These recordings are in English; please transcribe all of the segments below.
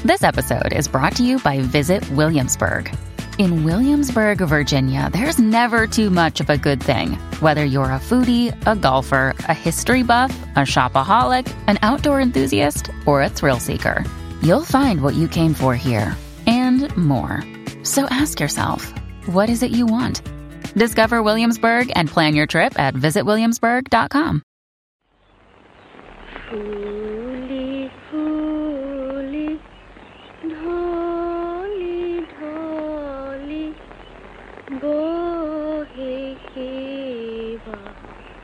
This episode is brought to you by Visit Williamsburg. In Williamsburg, Virginia, there's never too much of a good thing. Whether you're a foodie, a golfer, a history buff, a shopaholic, an outdoor enthusiast, or a thrill seeker, you'll find what you came for here and more. So ask yourself, what is it you want? Discover Williamsburg and plan your trip at visitwilliamsburg.com. Fuli, fuli, dholi, dholi, bohe keva,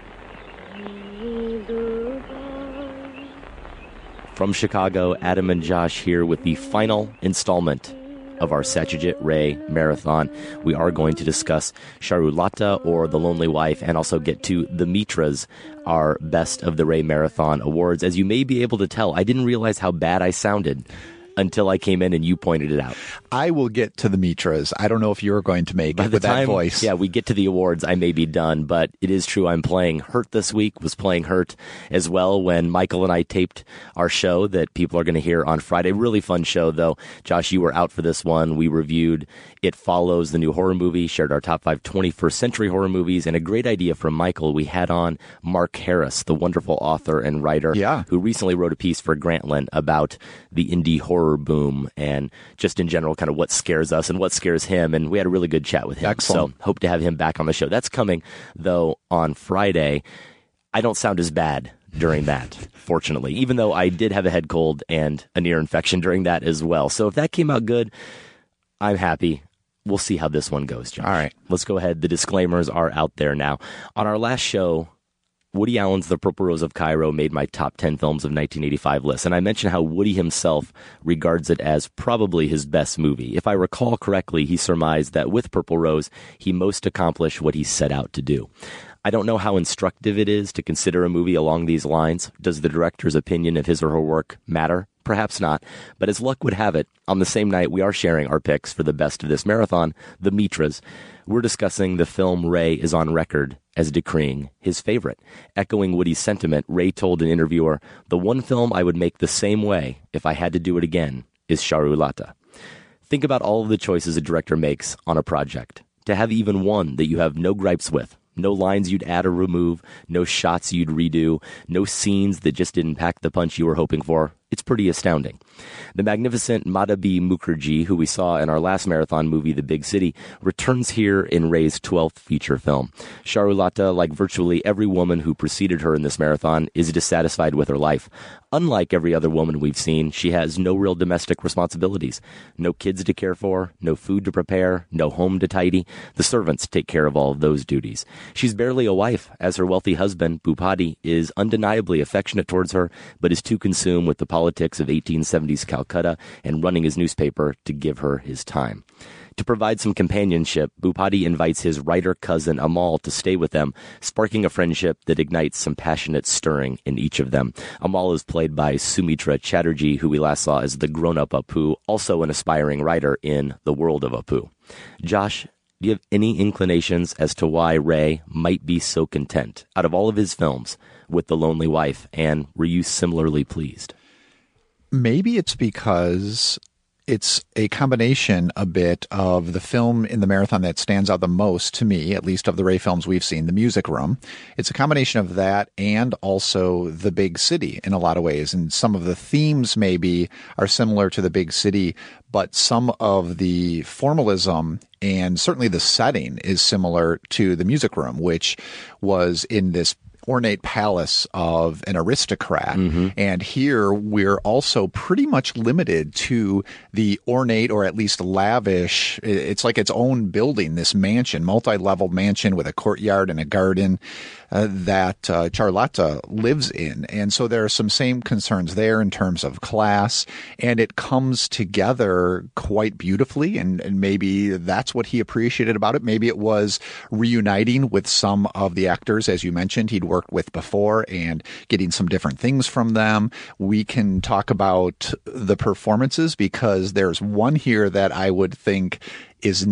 Dubai. From Chicago, Adam and Josh here with the final installment of our Satyajit Ray Marathon. We are going to discuss Charulata, or The Lonely Wife, and also get to the Mitras, our Best of the Ray Marathon awards. As you may be able to tell, I didn't realize how bad I sounded until I came in and you pointed it out. I will get to the Mitras. I don't know if you're going to make it with that voice. Yeah, we get to the awards, I may be done, but it is true I'm playing Hurt this week, was playing Hurt as well when Michael and I taped our show that people are going to hear on Friday. Really fun show, though. Josh, you were out for this one. We reviewed It Follows, the new horror movie, shared our top 5 21st century horror movies, and a great idea from Michael. We had on Mark Harris, the wonderful author and writer, who recently wrote a piece for Grantland about the indie horror boom and just in general kind of what scares us and what scares him, and we had a really good chat with him. Excellent. So hope to have him back on the show. That's coming, though, on Friday. I don't sound as bad during that, fortunately, even though I did have a head cold and an ear infection during that as well. So if that came out good, I'm happy. We'll see how this one goes, Josh. All right. Let's go ahead. The disclaimers are out there now. On our last show, Woody Allen's The Purple Rose of Cairo made my top 10 films of 1985 list, and I mentioned how Woody himself regards it as probably his best movie. If I recall correctly, he surmised that with Purple Rose, he most accomplished what he set out to do. I don't know how instructive it is to consider a movie along these lines. Does the director's opinion of his or her work matter? Perhaps not, but as luck would have it, on the same night we are sharing our picks for the best of this marathon, The Mitras. We're discussing the film Ray is on record as decreeing his favorite. Echoing Woody's sentiment, Ray told an interviewer, "The one film I would make the same way if I had to do it again is Charulata." Think about all of the choices a director makes on a project. To have even one that you have no gripes with, no lines you'd add or remove, no shots you'd redo, no scenes that just didn't pack the punch you were hoping for, it's pretty astounding. The magnificent Madhabi Mukherjee, who we saw in our last marathon movie, The Big City, returns here in Ray's 12th feature film. Charulata, like virtually every woman who preceded her in this marathon, is dissatisfied with her life. Unlike every other woman we've seen, she has no real domestic responsibilities. No kids to care for, no food to prepare, no home to tidy. The servants take care of all of those duties. She's barely a wife, as her wealthy husband, Bhupati, is undeniably affectionate towards her, but is too consumed with the politics of 1870s Calcutta and running his newspaper to give her his time. To provide some companionship, Bhupati invites his writer cousin Amal to stay with them, sparking a friendship that ignites some passionate stirring in each of them. Amal is played by Sumitra Chatterjee, who we last saw as the grown-up Apu, also an aspiring writer in The World of Apu. Josh, do you have any inclinations as to why Ray might be so content, out of all of his films, with The Lonely Wife, and were you similarly pleased? Maybe it's because it's a combination a bit of the film in the marathon that stands out the most to me, at least of the Ray films we've seen, The Music Room. It's a combination of that and also The Big City in a lot of ways. And some of the themes maybe are similar to The Big City, but some of the formalism and certainly the setting is similar to The Music Room, which was in this ornate palace of an aristocrat. Mm-hmm. And here we're also pretty much limited to the ornate or at least lavish. It's like its own building, this mansion, multi-level mansion with a courtyard and a garden that Charulata lives in. And so there are some same concerns there in terms of class, and it comes together quite beautifully. And maybe that's what he appreciated about it. Maybe it was reuniting with some of the actors, as you mentioned, he'd worked with before and getting some different things from them. We can talk about the performances because there's one here that I would think is not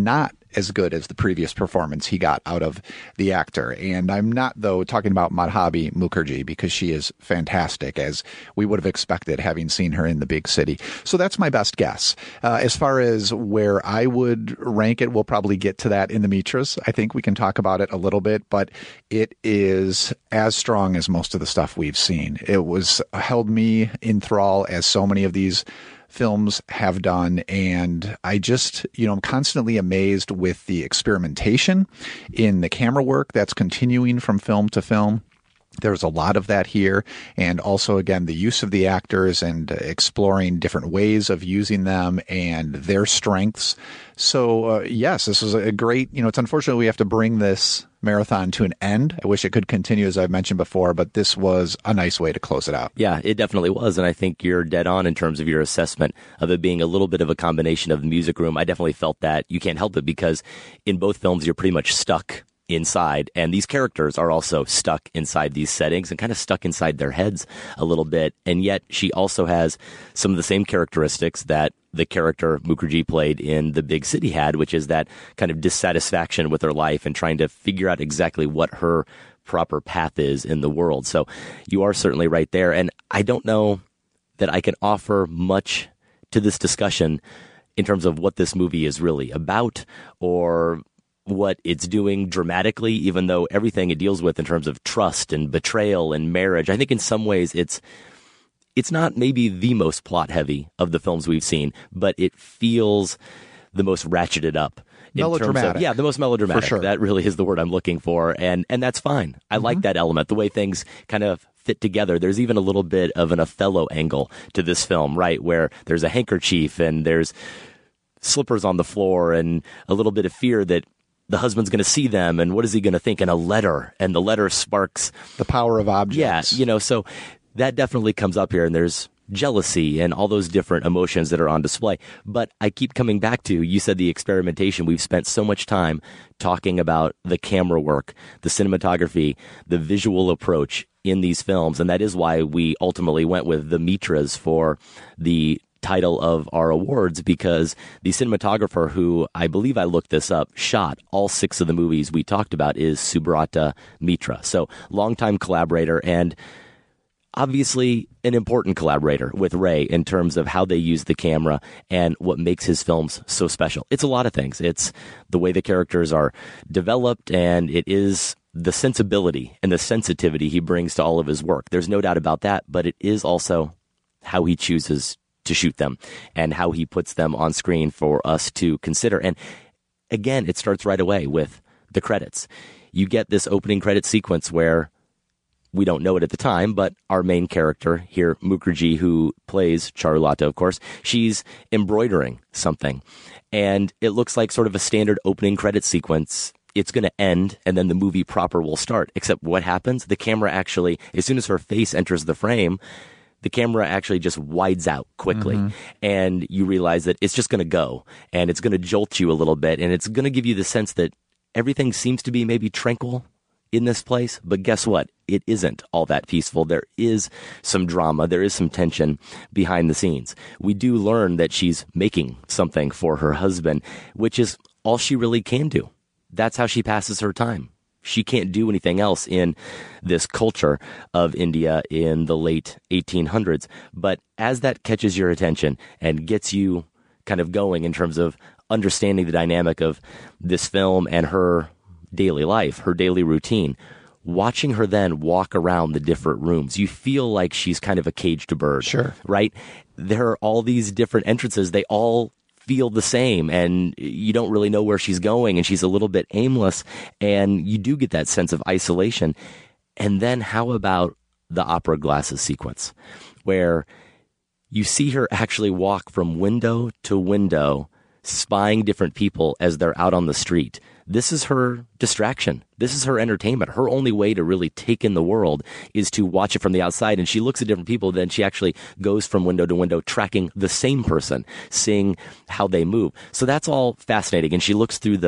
as good as the previous performance he got out of the actor. And I'm not, though, talking about Madhabi Mukherjee, because she is fantastic, as we would have expected having seen her in the big city. So that's my best guess. As far as where I would rank it, we'll probably get to that in the Mitras. I think we can talk about it a little bit, but it is as strong as most of the stuff we've seen. It was held me in thrall, as so many of these films have done, and I just, I'm constantly amazed with the experimentation in the camera work that's continuing from film to film. There's a lot of that here, and also, again, the use of the actors and exploring different ways of using them and their strengths. So, yes, this was a great, it's unfortunate we have to bring this marathon to an end. I wish it could continue, as I've mentioned before, but this was a nice way to close it out. Yeah, it definitely was, and I think you're dead on in terms of your assessment of it being a little bit of a combination of the music room. I definitely felt that. You can't help it, because in both films, you're pretty much stuck inside, and these characters are also stuck inside these settings and kind of stuck inside their heads a little bit, and yet she also has some of the same characteristics that the character Mukherjee played in The Big City had, which is that kind of dissatisfaction with her life and trying to figure out exactly what her proper path is in the world. So you are certainly right there, and I don't know that I can offer much to this discussion in terms of what this movie is really about or what it's doing dramatically, even though everything it deals with in terms of trust and betrayal and marriage, I think in some ways it's not maybe the most plot heavy of the films we've seen, but it feels the most ratcheted up. Melodramatic. The most melodramatic. For sure. That really is the word I'm looking for. And that's fine. I like that element, the way things kind of fit together. There's even a little bit of an Othello angle to this film, right? Where there's a handkerchief and there's slippers on the floor and a little bit of fear that the husband's going to see them, and what is he going to think? And a letter, and the letter sparks the power of objects. Yeah, so that definitely comes up here, and there's jealousy and all those different emotions that are on display. But I keep coming back to, you said the experimentation. We've spent so much time talking about the camera work, the cinematography, the visual approach in these films, and that is why we ultimately went with the Mitras for the title of our awards, because the cinematographer, who I believe I looked this up, shot all 6 of the movies we talked about, is Subrata Mitra. So longtime collaborator, and obviously an important collaborator with Ray in terms of how they use the camera and what makes his films so special. It's a lot of things. It's the way the characters are developed, and it is the sensibility and the sensitivity he brings to all of his work. There's no doubt about that, but it is also how he chooses to shoot them and how he puts them on screen for us to consider. And again, it starts right away with the credits. You get this opening credit sequence where we don't know it at the time, but our main character here, Mukherjee, who plays Charulata, of course, she's embroidering something. And it looks like sort of a standard opening credit sequence. It's going to end, and then the movie proper will start. Except what happens? The camera actually, as soon as her face enters the frame, the camera actually just wides out quickly, and you realize that it's just going to go, and it's going to jolt you a little bit, and it's going to give you the sense that everything seems to be maybe tranquil in this place, but guess what? It isn't all that peaceful. There is some drama. There is some tension behind the scenes. We do learn that she's making something for her husband, which is all she really can do. That's how she passes her time. She can't do anything else in this culture of India in the late 1800s. But as that catches your attention and gets you kind of going in terms of understanding the dynamic of this film and her daily life, her daily routine, watching her then walk around the different rooms, you feel like she's kind of a caged bird. Sure. Right? There are all these different entrances. They all feel the same, and you don't really know where she's going, and she's a little bit aimless, and you do get that sense of isolation. And then how about the opera glasses sequence, where you see her actually walk from window to window, spying different people as they're out on the street. This is her distraction. This is her entertainment. Her only way to really take in the world is to watch it from the outside. And she looks at different people. Then she actually goes from window to window, tracking the same person, seeing how they move. So that's all fascinating. And she looks through the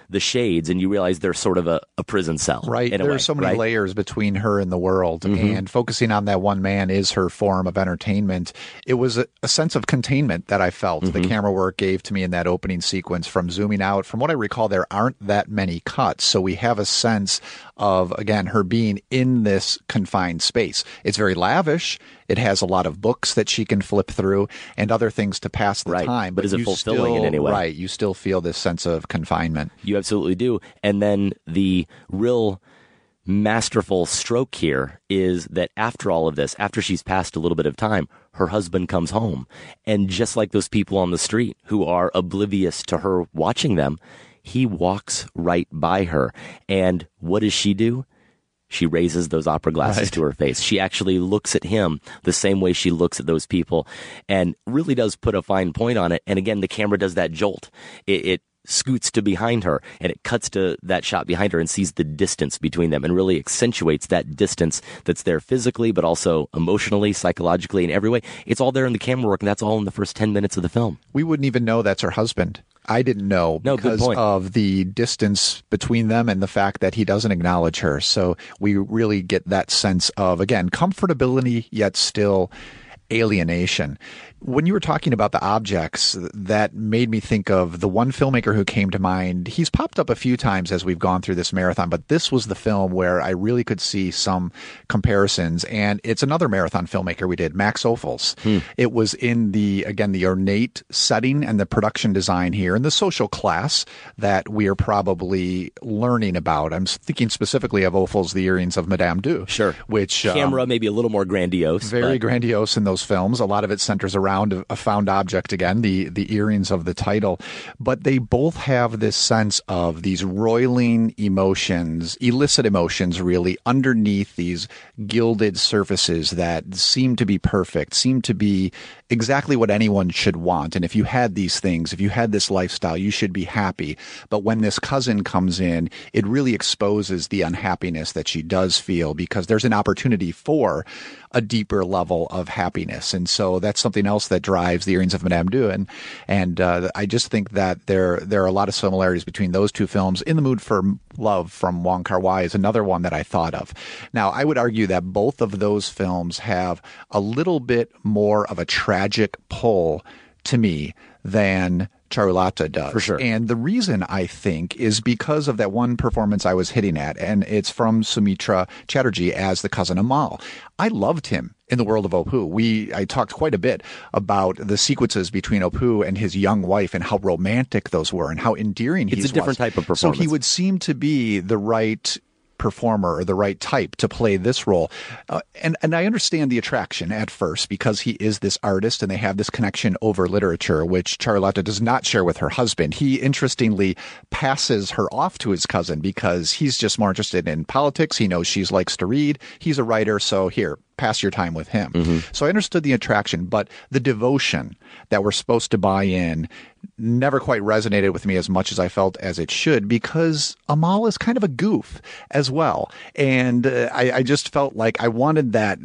the shades and you realize they're sort of a prison cell. Right. In a There way, are so many right? layers between her and the world, and focusing on that one man is her form of entertainment. It was a sense of containment that I felt the camera work gave to me in that opening sequence. From zooming out, from what I recall, there aren't that many cuts. So we have a sense of, again, her being in this confined space. It's very lavish. It has a lot of books that she can flip through and other things to pass the Right. time. But is it you fulfilling in still- any way? Right. You still feel this sense of confinement. You absolutely do. And then the real masterful stroke here is that after all of this, after she's passed a little bit of time, her husband comes home. And just like those people on the street who are oblivious to her watching them, he walks right by her. And what does she do? She raises those opera glasses to her face. She actually looks at him the same way she looks at those people and really does put a fine point on it. And again, the camera does that jolt. It scoots to behind her and it cuts to that shot behind her and sees the distance between them and really accentuates that distance that's there physically, but also emotionally, psychologically, in every way. It's all there in the camera work, and that's all in the first 10 minutes of the film. We wouldn't even know that's her husband. I didn't know No, good because point. of the distance between them and the fact that he doesn't acknowledge her. So we really get that sense of, again, comfortability, yet still alienation. When you were talking about the objects, that made me think of the one filmmaker who came to mind. He's popped up a few times as we've gone through this marathon, but this was the film where I really could see some comparisons. And it's another marathon filmmaker we did, Max Ophuls. It was in the ornate setting and the production design here and the social class that we are probably learning about. I'm thinking specifically of Ophuls' The Earrings of Madame Du. Sure. Which Camera maybe a little more grandiose. very but grandiose in those films. A lot of it centers around a found object, again, the earrings of the title. But they both have this sense of these roiling emotions, illicit emotions, really, underneath these gilded surfaces that seem to be perfect, seem to be exactly what anyone should want. And if you had these things, if you had this lifestyle, you should be happy. But when this cousin comes in, it really exposes the unhappiness that she does feel, because there's an opportunity for a deeper level of happiness. And so that's something else that drives The Earrings of Madame Du. And I just think that there are a lot of similarities between those two films. In the Mood for Love from Wong Kar-wai is another one that I thought of. Now, I would argue that both of those films have a little bit more of a tragic pull to me than Charulata does. For sure. And the reason, I think, is because of that one performance I was hitting at, and it's from Sumitra Chatterjee as the cousin Amal. I loved him in The World of Apu. I talked quite a bit about the sequences between Apu and his young wife and how romantic those were and how endearing he was. It's a different type of So performance. he would seem to be the right performer or the right type to play this role. And I understand the attraction at first because he is this artist and they have this connection over literature, which Charlotta does not share with her husband. He interestingly passes her off to his cousin because he's just more interested in politics. He knows she likes to read. He's a writer. So here, pass your time with him. So I understood the attraction, but the devotion that we're supposed to buy in never quite resonated with me as much as I felt as it should, because Amal is kind of a goof as well. And I just felt like I wanted that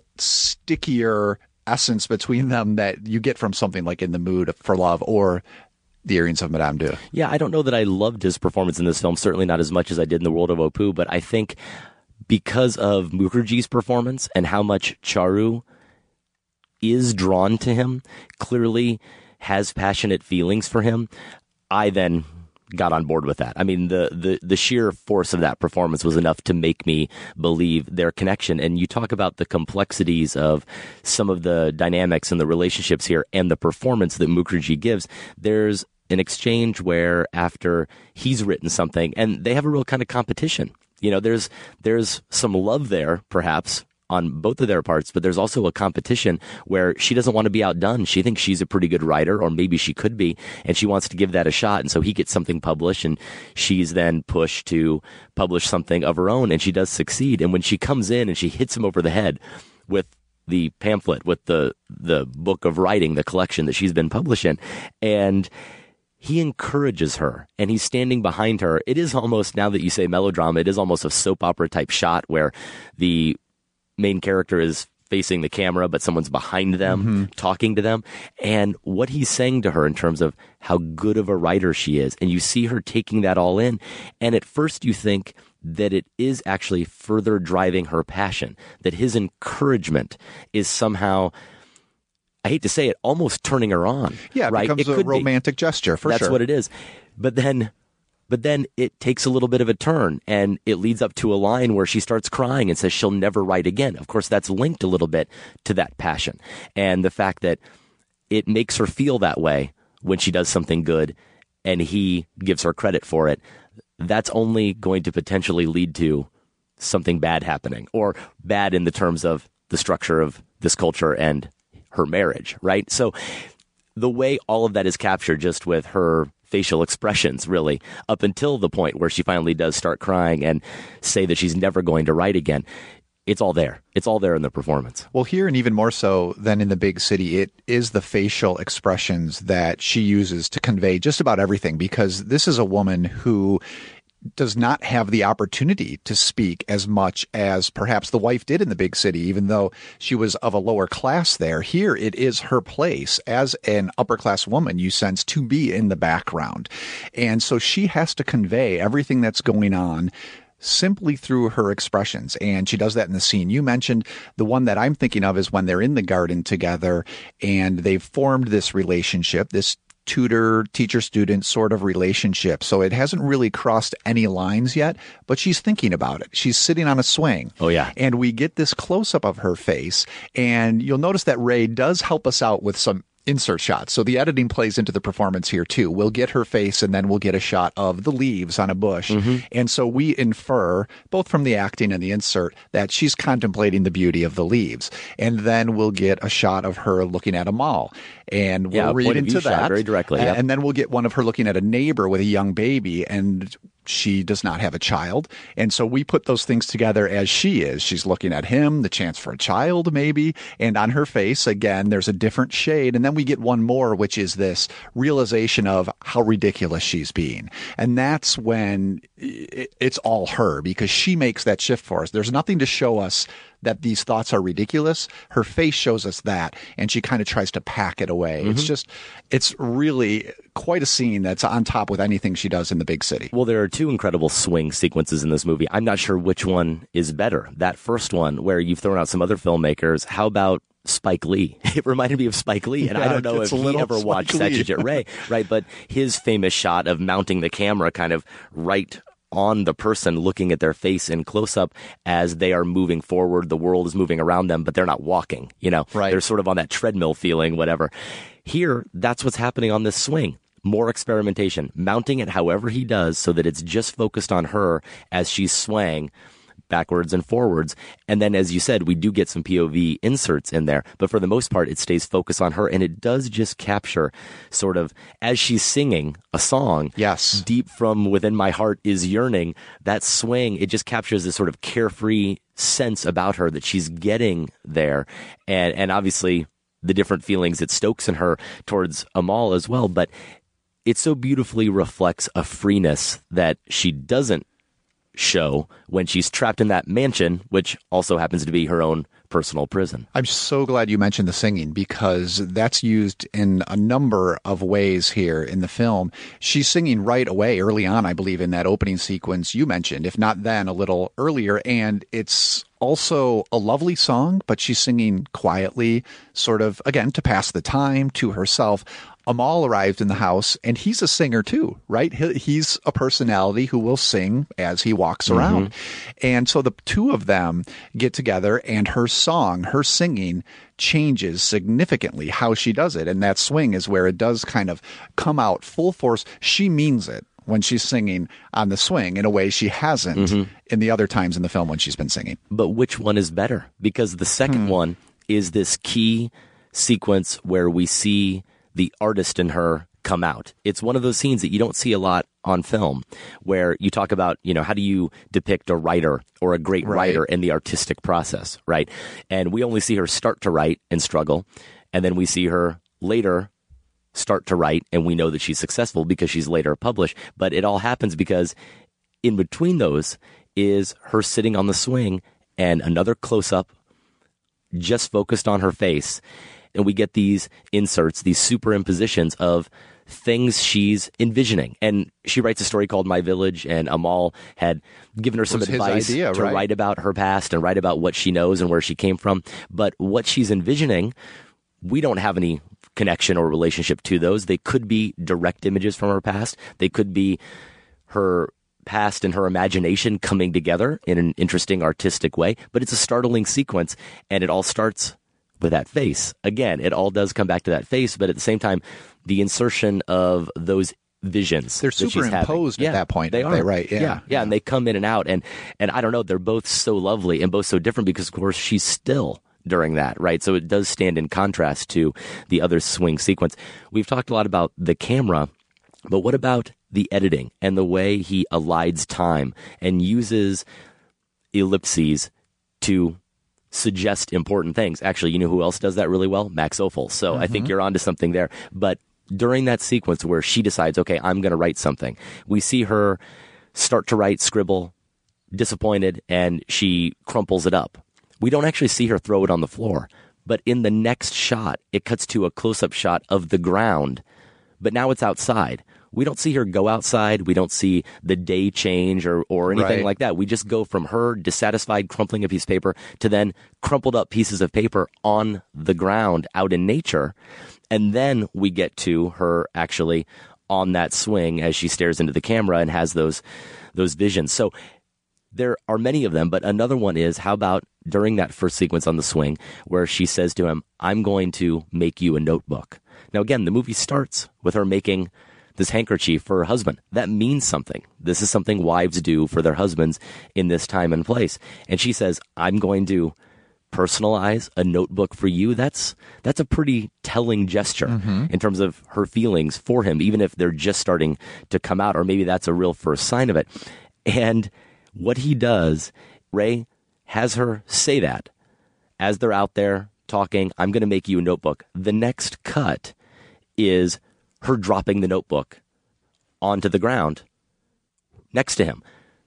stickier essence between them that you get from something like In the Mood for Love or The Earrings of Madame Du. Yeah, I don't know that I loved his performance in this film, certainly not as much as I did in The World of Apu, but I think because of Mukherjee's performance and how much Charu is drawn to him, clearly has passionate feelings for him, I then got on board with that. I mean, the sheer force of that performance was enough to make me believe their connection. And you talk about the complexities of some of the dynamics and the relationships here and the performance that Mukherjee gives. There's an exchange where after he's written something and they have a real kind of competition. You know, there's some love there, perhaps, on both of their parts, but there's also a competition where she doesn't want to be outdone. She thinks she's a pretty good writer, or maybe she could be, and she wants to give that a shot. And so he gets something published, and she's then pushed to publish something of her own, and she does succeed. And when she comes in and she hits him over the head with the pamphlet, with the book of writing, the collection that she's been publishing, and he encourages her, and he's standing behind her. It is almost, now that you say melodrama, it is almost a soap opera type shot where the main character is facing the camera, but someone's behind them talking to them. And what he's saying to her in terms of how good of a writer she is. And you see her taking that all in. And at first you think that it is actually further driving her passion, that his encouragement is somehow, I hate to say it, almost turning her on. Yeah, it right? becomes a romantic gesture, for sure. That's what it is. But then it takes a little bit of a turn, and it leads up to a line where she starts crying and says she'll never write again. Of course, that's linked a little bit to that passion and the fact that it makes her feel that way when she does something good and he gives her credit for it. That's only going to potentially lead to something bad happening, or bad in the terms of the structure of this culture and her marriage, right? So the way all of that is captured just with her facial expressions, really, up until the point where she finally does start crying and say that she's never going to write again, it's all there. It's all there in the performance. Well, here, and even more so than in The Big City, it is the facial expressions that she uses to convey just about everything, because this is a woman who does not have the opportunity to speak as much as perhaps the wife did in The Big City, even though she was of a lower class there. Here, it is her place as an upper class woman, you sense, to be in the background. And so she has to convey everything that's going on simply through her expressions. And she does that in the scene. You mentioned the one that I'm thinking of is when they're in the garden together and they've formed this relationship, this tutor, teacher, student sort of relationship. So it hasn't really crossed any lines yet, but she's thinking about it. She's sitting on a swing. Oh, yeah. And we get this close up of her face. And you'll notice that Ray does help us out with some insert shots. So the editing plays into the performance here too. We'll get her face and then we'll get a shot of the leaves on a bush. And so we infer, both from the acting and the insert, that she's contemplating the beauty of the leaves. And then we'll get a shot of her looking at a mall. And we'll read into that very directly. Yep. And then we'll get one of her looking at a neighbor with a young baby, and she does not have a child. And so we put those things together as she is. She's looking at him, the chance for a child maybe, and on her face, again, there's a different shade. And then we get one more, which is this realization of how ridiculous she's being. And that's when it's all her, because she makes that shift for us. There's nothing to show us that these thoughts are ridiculous. Her face shows us that, and she kind of tries to pack it away. It's really quite a scene that's on top with anything she does in The Big City. Well, there are two incredible swing sequences in this movie. I'm not sure which one is better. That first one, where you've thrown out some other filmmakers, how about Spike Lee? It reminded me of Spike Lee, and I don't know if he ever watched Satyajit Ray, right? But his famous shot of mounting the camera kind of right on the person, looking at their face in close-up as they are moving forward. The world is moving around them, but they're not walking, Right. They're sort of on that treadmill feeling, whatever. Here, that's what's happening on this swing. More experimentation, mounting it however he does so that it's just focused on her as she's swaying backwards and forwards. And then, as you said, we do get some POV inserts in there, but for the most part, it stays focused on her, and it does just capture sort of, as she's singing a song, yes, deep from within my heart is yearning, that swing, it just captures this sort of carefree sense about her that she's getting there. And obviously the different feelings it stokes in her towards Amal as well, but it so beautifully reflects a freeness that she doesn't show when she's trapped in that mansion, which also happens to be her own personal prison. I'm so glad you mentioned the singing, because that's used in a number of ways here in the film. She's singing right away, early on, I believe, in that opening sequence you mentioned, if not then, a little earlier. And it's also a lovely song, but she's singing quietly, sort of, again, to pass the time, to herself. Amal arrived in the house, and he's a singer too, right? He's a personality who will sing as he walks around. And so the two of them get together, and her song, her singing, changes significantly how she does it. And that swing is where it does kind of come out full force. She means it when she's singing on the swing in a way she hasn't in the other times in the film when she's been singing. But which one is better? Because the second one is this key sequence where we see the artist in her come out. It's one of those scenes that you don't see a lot on film, where you talk about, how do you depict a writer or a great writer in the artistic process, right? And we only see her start to write and struggle, and then we see her later start to write, and we know that she's successful because she's later published. But it all happens because in between those is her sitting on the swing and another close-up just focused on her face. And we get these inserts, these superimpositions of things she's envisioning. And she writes a story called My Village, and Amal had given her some advice to write about her past and write about what she knows and where she came from. But what she's envisioning, we don't have any connection or relationship to those. They could be direct images from her past. They could be her past and her imagination coming together in an interesting artistic way. But it's a startling sequence, and it all starts with that face. Again, it all does come back to that face, but at the same time, the insertion of those visions. They're superimposed at that point. They are. Right. Yeah. And they come in and out. And I don't know, they're both so lovely and both so different because, of course, she's still during that, right? So it does stand in contrast to the other swing sequence. We've talked a lot about the camera, but what about the editing and the way he elides time and uses ellipses to suggest important things? Actually, you know who else does that really well? Max Ophuls. So I think you're onto something there. But during that sequence where she decides, okay, I'm going to write something, we see her start to write, scribble, disappointed, and she crumples it up. We don't actually see her throw it on the floor. But in the next shot, it cuts to a close-up shot of the ground. But now it's outside. We don't see her go outside. We don't see the day change or anything like that. We just go from her dissatisfied crumpling a piece of paper to then crumpled up pieces of paper on the ground out in nature. And then we get to her actually on that swing as she stares into the camera and has those visions. So there are many of them, but another one is, how about during that first sequence on the swing where she says to him, I'm going to make you a notebook. Now, again, the movie starts with her making this handkerchief for her husband. That means something. This is something wives do for their husbands in this time and place. And she says, I'm going to personalize a notebook for you. That's a pretty telling gesture in terms of her feelings for him, even if they're just starting to come out, or maybe that's a real first sign of it. And what he does, Ray has her say that as they're out there talking, I'm going to make you a notebook. The next cut is her dropping the notebook onto the ground next to him.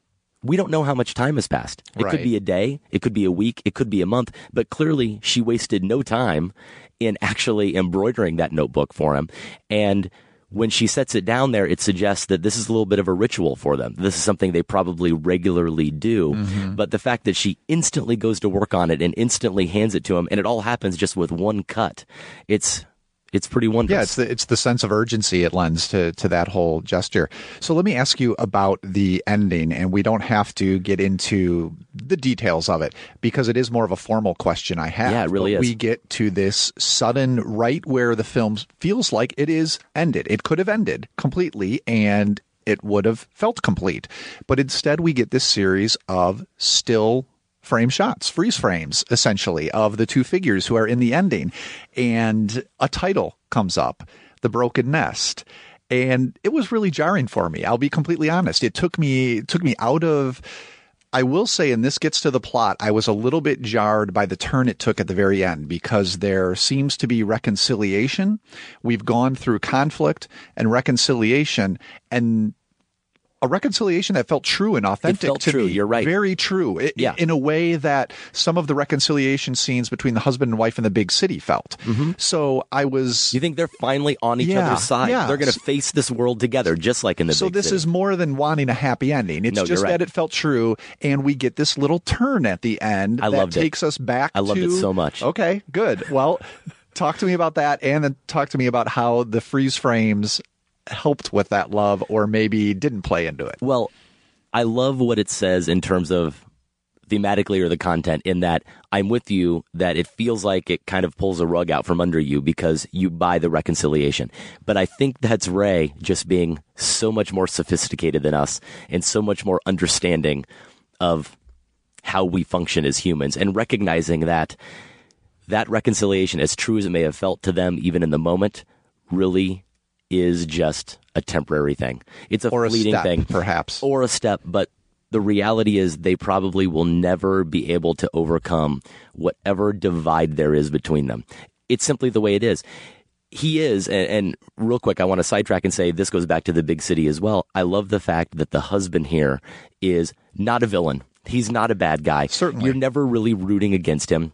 We don't know how much time has passed. It could be a day, it could be a week, it could be a month, but clearly she wasted no time in actually embroidering that notebook for him. And when she sets it down there, it suggests that this is a little bit of a ritual for them. This is something they probably regularly do. But the fact that she instantly goes to work on it and instantly hands it to him, and it all happens just with one cut, it's pretty wondrous. Yeah, it's the sense of urgency it lends to that whole gesture. So let me ask you about the ending, and we don't have to get into the details of it because it is more of a formal question I have. Yeah, it really is. We get to this sudden right where the film feels like it is ended. It could have ended completely, and it would have felt complete. But instead, we get this series of still frame shots, freeze frames, essentially, of the two figures who are in the ending. And a title comes up, The Broken Nest. And it was really jarring for me. I'll be completely honest. It took me out of, I will say, and this gets to the plot, I was a little bit jarred by the turn it took at the very end because there seems to be reconciliation. We've gone through conflict and reconciliation, and a reconciliation that felt true and authentic to true. me. You're right. Very true. In a way that some of the reconciliation scenes between the husband and wife in the big city felt. So I was... You think they're finally on each other's side? Yeah. They're going to face this world together, just like in the big city. So this is more than wanting a happy ending. It's just that it felt true, and we get this little turn at the end that takes us back to... I loved it so much. Okay, good. Well, talk to me about that, and then talk to me about how the freeze frames helped with that love, or maybe didn't play into it. Well, I love what it says in terms of thematically or the content, in that I'm with you that it feels like it kind of pulls a rug out from under you because you buy the reconciliation. But I think that's Ray just being so much more sophisticated than us and so much more understanding of how we function as humans, and recognizing that reconciliation, as true as it may have felt to them even in the moment, really is just a temporary thing. It's a fleeting thing. Perhaps. Or a step, but the reality is they probably will never be able to overcome whatever divide there is between them. It's simply the way it is. He is, and real quick, I want to sidetrack and say this goes back to the big city as well. I love the fact that the husband here is not a villain. He's not a bad guy. Certainly. You're never really rooting against him.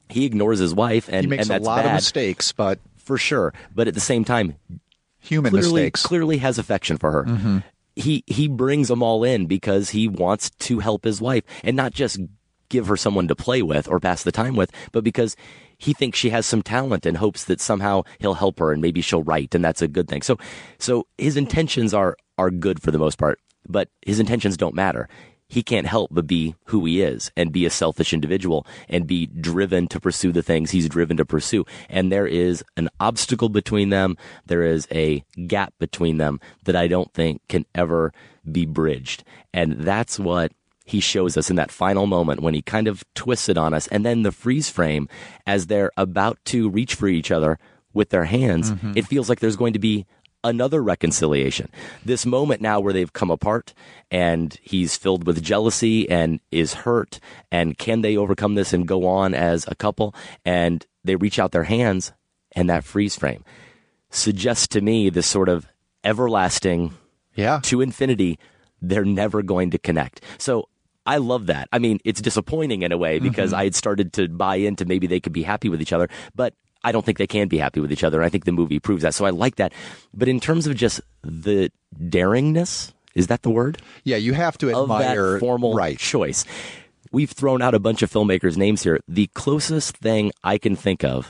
he ignores his wife, and He makes and that's a lot bad, of mistakes, but for sure. But at the same time, human mistakes. clearly has affection for her. He brings them all in because he wants to help his wife, and not just give her someone to play with or pass the time with, but because he thinks she has some talent and hopes that somehow he'll help her and maybe she'll write, and that's a good thing. So his intentions are good for the most part, but his intentions don't matter. He can't help but be who he is and be a selfish individual and be driven to pursue the things he's driven to pursue. And there is an obstacle between them. There is a gap between them that I don't think can ever be bridged. And that's what he shows us in that final moment when he kind of twists it on us. And then the freeze frame as they're about to reach for each other with their hands, it feels like there's going to be another reconciliation. This moment now where they've come apart and he's filled with jealousy and is hurt. And can they overcome this and go on as a couple? And they reach out their hands, and that freeze frame suggests to me this sort of everlasting to infinity. They're never going to connect. So I love that. I mean, it's disappointing in a way because I had started to buy into maybe they could be happy with each other, but I don't think they can be happy with each other. And I think the movie proves that. So I like that. But in terms of just the daringness, is that the word? Yeah, you have to admire of that formal choice. We've thrown out a bunch of filmmakers' names here. The closest thing I can think of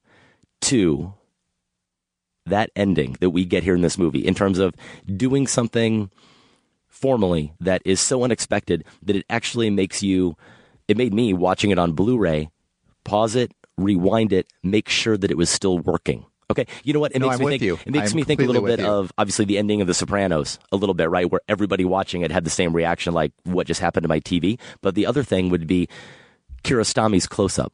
to that ending that we get here in this movie, in terms of doing something formally that is so unexpected that it actually makes you, it made me, watching it on Blu-ray, pause it, rewind it, make sure that it was still working. Okay, you know what? It makes me think a little bit of, obviously, the ending of The Sopranos, a little bit, right? Where everybody watching it had the same reaction, like, what just happened to my TV? But the other thing would be Kiarostami's close-up,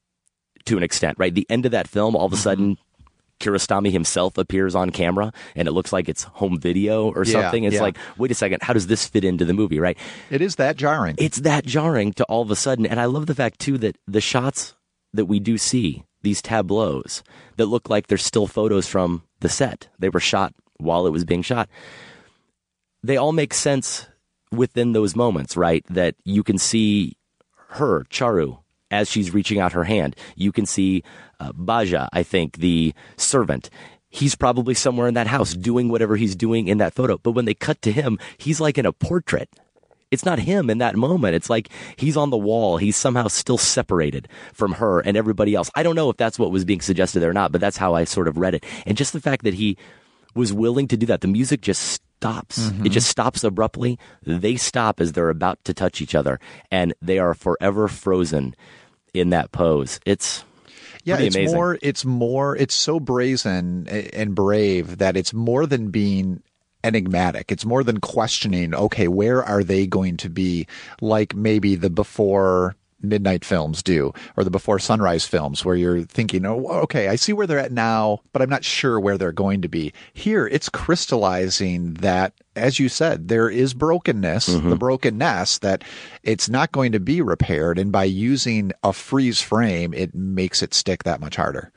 to an extent, right? The end of that film, all of a sudden, Kiarostami himself appears on camera, and it looks like it's home video or something. It's like, wait a second, how does this fit into the movie, right? It is that jarring. It's that jarring to all of a sudden, and I love the fact, too, that the shots that we do see, these tableaus that look like they're still photos from the set. They were shot while it was being shot. They all make sense within those moments, right? That you can see her, Charu, as she's reaching out her hand. You can see Baja, I think, the servant. He's probably somewhere in that house doing whatever he's doing in that photo. But when they cut to him, he's like in a portrait. It's not him in that moment. It's like he's on the wall. He's somehow still separated from her and everybody else. I don't know if that's what was being suggested or not, but that's how I sort of read it. And just the fact that he was willing to do that. The music just stops. It just stops abruptly. They stop as they're about to touch each other, and they are forever frozen in that pose. It's amazing. It's so brazen and brave that it's more than being enigmatic. It's more than questioning, okay, where are they going to be, like maybe the Before Midnight films do, or the Before Sunrise films, where you're thinking, oh, okay, I see where they're at now, but I'm not sure where they're going to be. Here, it's crystallizing that, as you said, there is brokenness, the brokenness, that it's not going to be repaired, and by using a freeze frame, it makes it stick that much harder.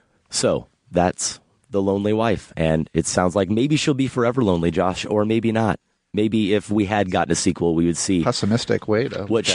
So, that's The Lonely Wife, and it sounds like maybe she'll be forever lonely, Josh, or maybe not. Maybe if we had gotten a sequel, we would see pessimistic way to what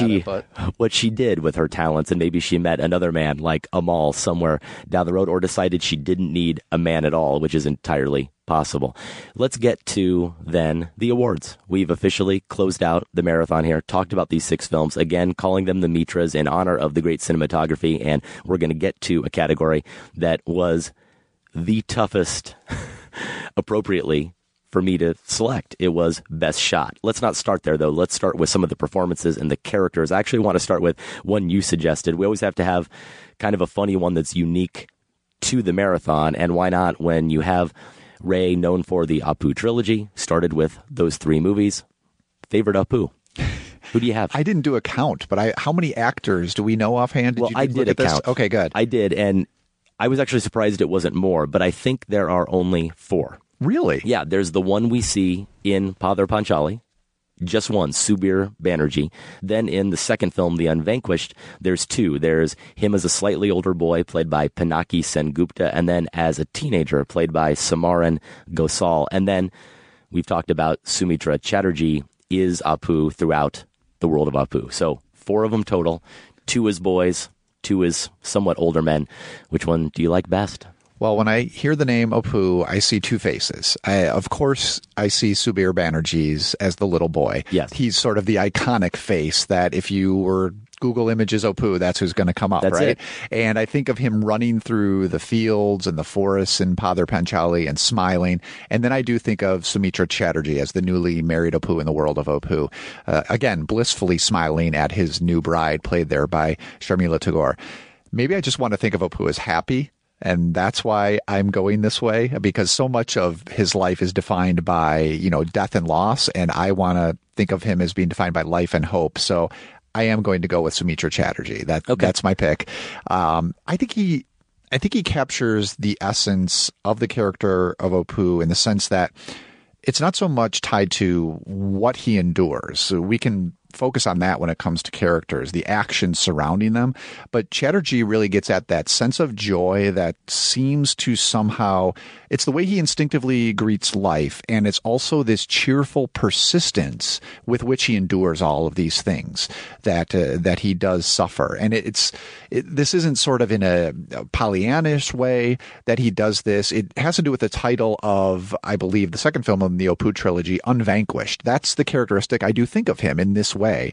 she did with her talents, and maybe she met another man like Amal somewhere down the road, or decided she didn't need a man at all, which is entirely possible. Let's get to then the awards. We've officially closed out the marathon here, talked about these 6 films, again calling them the Mitras in honor of the great cinematography, and we're going to get to a category that was the toughest, appropriately, for me to select. It was Best Shot. Let's not start there, though. Let's start with some of the performances and the characters. I actually want to start with one you suggested. We always have to have kind of a funny one that's unique to the marathon, and why not when you have Ray, known for the Apu trilogy, started with those 3 movies. Favorite Apu? Who do you have? I didn't do a count, but how many actors do we know offhand? I did a count. Okay, good. I did, and I was actually surprised it wasn't more, but I think there are only 4. Really? Yeah, there's the one we see in Padar Panchali, just one, Subir Banerjee. Then in the second film, The Unvanquished, there's 2. There's him as a slightly older boy, played by Pinaki Sengupta, and then as a teenager, played by Samaran Gosal. And then we've talked about Sumitra Chatterjee is Apu throughout the world of Apu. So 4 of them total, 2 as boys, two as somewhat older men. Which one do you like best? Well, when I hear the name Apu, I see two faces. Of course, I see Subir Banerjee's as the little boy. Yes. He's sort of the iconic face that if you were Google images Apu, that's who's going to come up, That's right? it. And I think of him running through the fields and the forests in Padar Panchali and smiling. And then I do think of Sumitra Chatterjee as the newly married Apu in the world of Apu. Again, blissfully smiling at his new bride, played there by Sharmila Tagore. Maybe I just want to think of Apu as happy. And that's why I'm going this way, because so much of his life is defined by, death and loss. And I want to think of him as being defined by life and hope. So I am going to go with Sumitra Chatterjee. That's my pick. I think he captures the essence of the character of Apu in the sense that it's not so much tied to what he endures. So we can focus on that when it comes to characters, the action surrounding them. But Chatterjee really gets at that sense of joy that seems to somehow, it's the way he instinctively greets life. And it's also this cheerful persistence with which he endures all of these things that he does suffer. And this isn't sort of in a Pollyannish way that he does this. It has to do with the title of, I believe, the second film in the Apu trilogy, Unvanquished. That's the characteristic I do think of him in this way.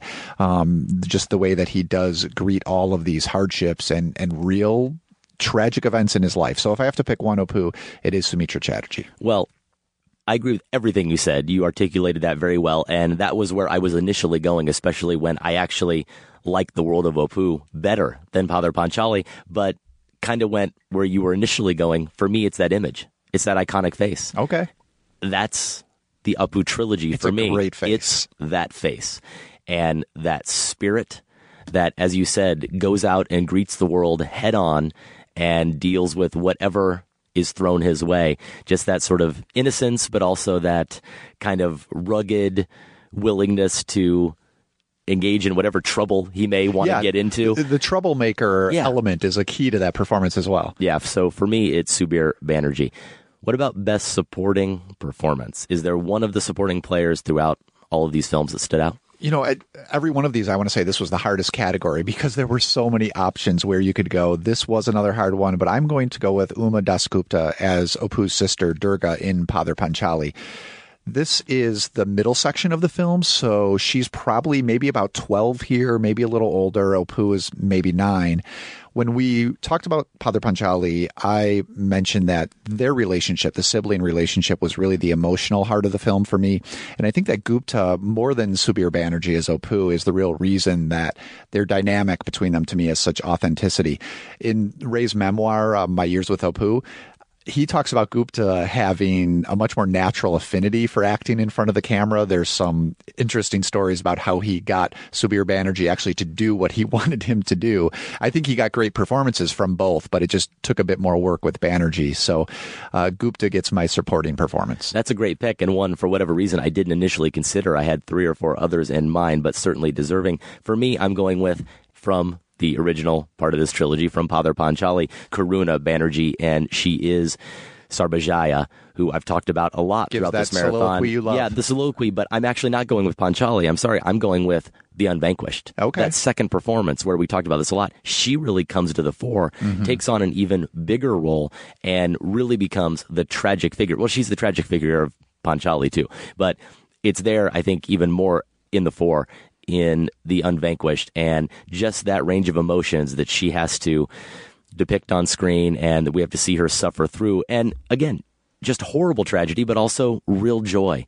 Just the way that he does greet all of these hardships and real tragic events in his life. So if I have to pick one Apu, it is Sumitra Chatterjee. Well, I agree with everything you said. You articulated that very well, and that was where I was initially going, especially when I actually liked the world of Apu better than Padar Panchali, but kind of went where you were initially going. For me, it's that image. It's that iconic face. Okay. That's the Apu trilogy It's for a me. great face. It's that face and that spirit that, as you said, goes out and greets the world head on and deals with whatever is thrown his way. Just that sort of innocence, but also that kind of rugged willingness to engage in whatever trouble he may want to get into. The troublemaker element is a key to that performance as well. Yeah, so for me, it's Subir Banerjee. What about best supporting performance? Is there one of the supporting players throughout all of these films that stood out? Every one of these, I want to say this was the hardest category because there were so many options where you could go. This was another hard one, but I'm going to go with Uma Dasgupta as Apu's sister Durga in Padar Panchali. This is the middle section of the film, so she's probably maybe about 12 here, maybe a little older. Apu is maybe 9. When we talked about Padar Panchali, I mentioned that their relationship, the sibling relationship, was really the emotional heart of the film for me. And I think that Gupta, more than Subir Banerjee as Apu, is the real reason that their dynamic between them to me has such authenticity. In Ray's memoir, My Years with Apu, he talks about Gupta having a much more natural affinity for acting in front of the camera. There's some interesting stories about how he got Subir Banerjee actually to do what he wanted him to do. I think he got great performances from both, but it just took a bit more work with Banerjee. So Gupta gets my supporting performance. That's a great pick, and one, for whatever reason, I didn't initially consider. I had 3 or 4 others in mind, but certainly deserving. For me, I'm going with, from the original part of this trilogy, from Padar Panchali, Karuna Banerjee, and she is Sarbajaya, who I've talked about a lot throughout this marathon. Soliloquy you love. Yeah, the soliloquy, but I'm actually not going with Panchali. I'm sorry, I'm going with The Unvanquished. Okay. That second performance, where we talked about this a lot, she really comes to the fore, takes on an even bigger role, and really becomes the tragic figure. Well, she's the tragic figure of Panchali, too, but it's there, I think, even more in the fore in The Unvanquished, and just that range of emotions that she has to depict on screen and that we have to see her suffer through. And again, just horrible tragedy, but also real joy,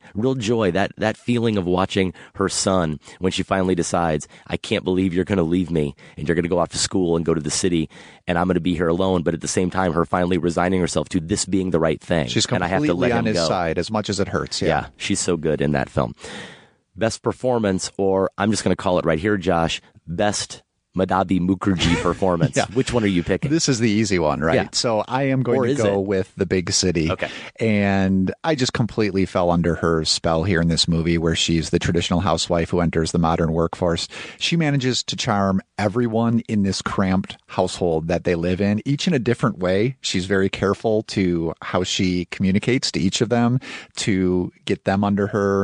that feeling of watching her son when she finally decides, I can't believe you're going to leave me and you're going to go off to school and go to the city and I'm going to be here alone. But at the same time, her finally resigning herself to this being the right thing. She's and I have to completely let on him his go. side as much as it hurts. Yeah, she's so good in that film. Best performance, or I'm just going to call it right here, Josh, best Madhabi Mukherjee performance. Yeah. Which one are you picking? This is the easy one, right? Yeah. So I am going Or to is go it? with The Big City. Okay. And I just completely fell under her spell here in this movie, where she's the traditional housewife who enters the modern workforce. She manages to charm everyone in this cramped household that they live in, each in a different way. She's very careful to how she communicates to each of them to get them under her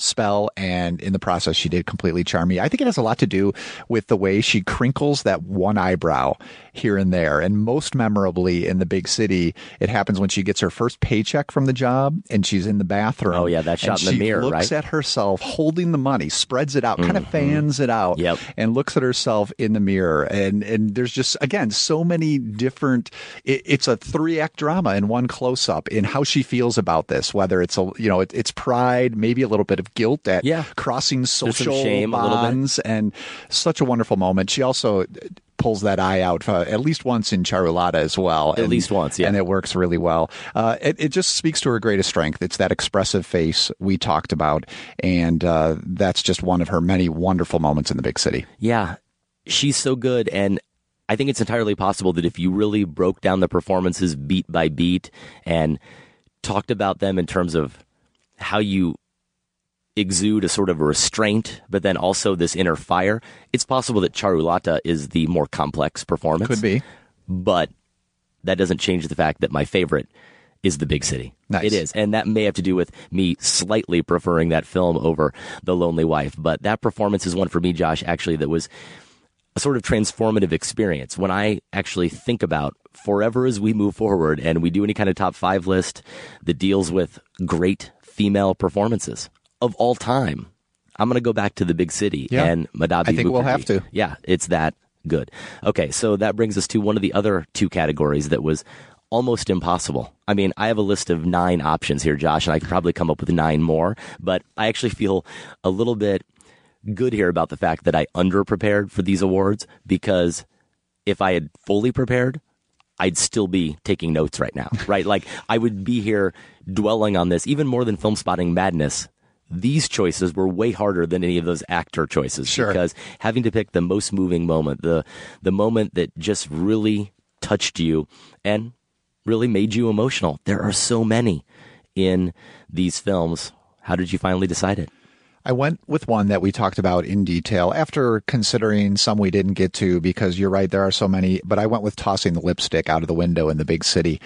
spell, and in the process, she did completely charm me. I think it has a lot to do with the way she crinkles that one eyebrow here and there. And most memorably in The Big City, it happens when she gets her first paycheck from the job and she's in the bathroom. Oh, yeah, that shot in the mirror, right? She looks at herself holding the money, spreads it out, kind of fans it out, and looks at herself in the mirror. And there's just, again, so many different, it's a 3-act drama in one close-up in how she feels about this, whether it's, it's pride, maybe a little bit of guilt at crossing social shame, bonds, and such a wonderful moment. She also pulls that eye out at least once in Charulata as well. At least once, yeah. And it works really well. It just speaks to her greatest strength. It's that expressive face we talked about, and that's just one of her many wonderful moments in The Big City. Yeah, she's so good, and I think it's entirely possible that if you really broke down the performances beat by beat and talked about them in terms of how you exude a sort of a restraint, but then also this inner fire, it's possible that Charulata is the more complex performance. Could be. But that doesn't change the fact that my favorite is The Big City. Nice. It is. And that may have to do with me slightly preferring that film over The Lonely Wife. But that performance is one for me, Josh, actually, that was a sort of transformative experience. When I actually think about forever as we move forward and we do any kind of top 5 list that deals with great female performances of all time, I'm going to go back to The Big City and Madhabi I think Mukherjee. we'll have to. Yeah, it's that good. Okay, so that brings us to one of the other 2 categories that was almost impossible. I mean, I have a list of 9 options here, Josh, and I could probably come up with 9 more, but I actually feel a little bit good here about the fact that I underprepared for these awards, because if I had fully prepared, I'd still be taking notes right now, right? Like, I would be here dwelling on this even more than Film Spotting Madness. These choices were way harder than any of those actor choices. Sure. Because having to pick the most moving moment, the moment that just really touched you and really made you emotional. There are so many in these films. How did you finally decide it? I went with one that we talked about in detail after considering some we didn't get to, because you're right, there are so many, but I went with tossing the lipstick out of the window in The Big City.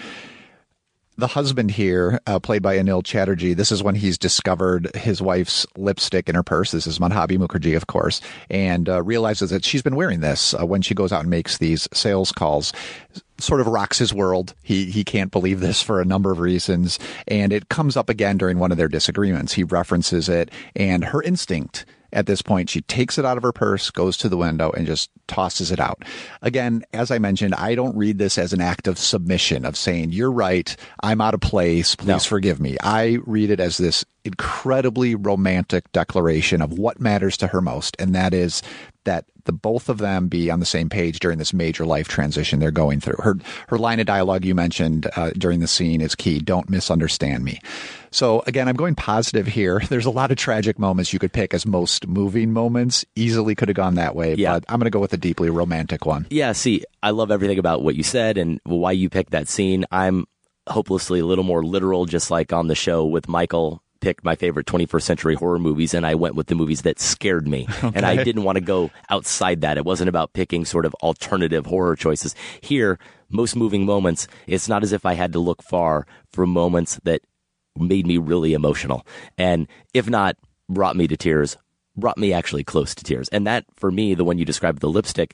The husband here, played by Anil Chatterjee, this is when he's discovered his wife's lipstick in her purse. This is Madhabi Mukherjee, of course, and realizes that she's been wearing this when she goes out and makes these sales calls. Sort of rocks his world. He can't believe this for a number of reasons, and it comes up again during one of their disagreements. He references it, and her instinct at this point, she takes it out of her purse, goes to the window, and just tosses it out. Again, as I mentioned, I don't read this as an act of submission, of saying, you're right, I'm out of place, please forgive me. I read it as this incredibly romantic declaration of what matters to her most, and that is that the both of them be on the same page during this major life transition they're going through. Her line of dialogue you mentioned during the scene is key. Don't misunderstand me. So again, I'm going positive here. There's a lot of tragic moments you could pick as most moving moments. Easily could have gone that way, but I'm going to go with a deeply romantic one. Yeah, see, I love everything about what you said and why you picked that scene. I'm hopelessly a little more literal, just like on the show with Michael. Picked my favorite 21st century horror movies, and I went with the movies that scared me. Okay. And I didn't want to go outside that. It wasn't about picking sort of alternative horror choices. Here, most moving moments, it's not as if I had to look far for moments that made me really emotional. And if not, brought me to tears, brought me actually close to tears. And that, for me, the one you described, the lipstick,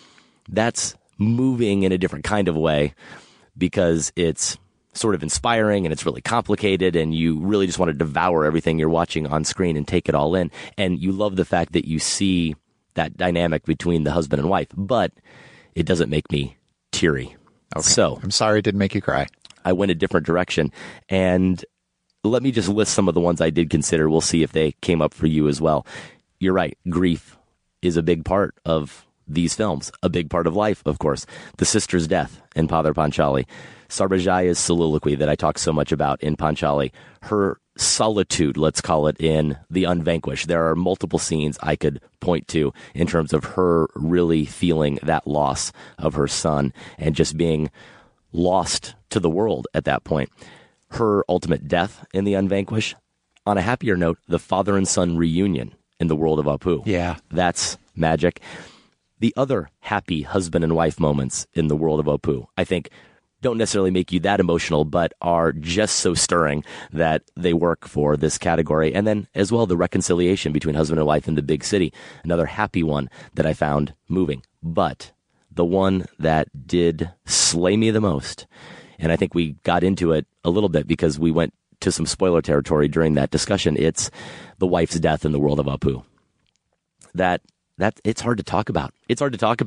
that's moving in a different kind of way, because it's sort of inspiring and it's really complicated and you really just want to devour everything you're watching on screen and take it all in. And you love the fact that you see that dynamic between the husband and wife, but it doesn't make me teary. Okay. So I'm sorry it didn't make you cry. I went a different direction, and let me just list some of the ones I did consider. We'll see if they came up for you as well. You're right. Grief is a big part of these films, a big part of life, of course. The sister's death in Padar Panchali. Sarbajaya's soliloquy that I talk so much about in Panchali, her solitude, let's call it, in The Unvanquished. There are multiple scenes I could point to in terms of her really feeling that loss of her son and just being lost to the world at that point. Her ultimate death in The Unvanquished. On a happier note, the father and son reunion in The World of Apu. Yeah. That's magic. The other happy husband and wife moments in The World of Apu, I think, don't necessarily make you that emotional, but are just so stirring that they work for this category. And then as well, the reconciliation between husband and wife in the big city, another happy one that I found moving. But the one that did slay me the most, and I think we got into it a little bit because we went to some spoiler territory during that discussion, it's the wife's death in The World of Apu. That it's hard to talk about. It's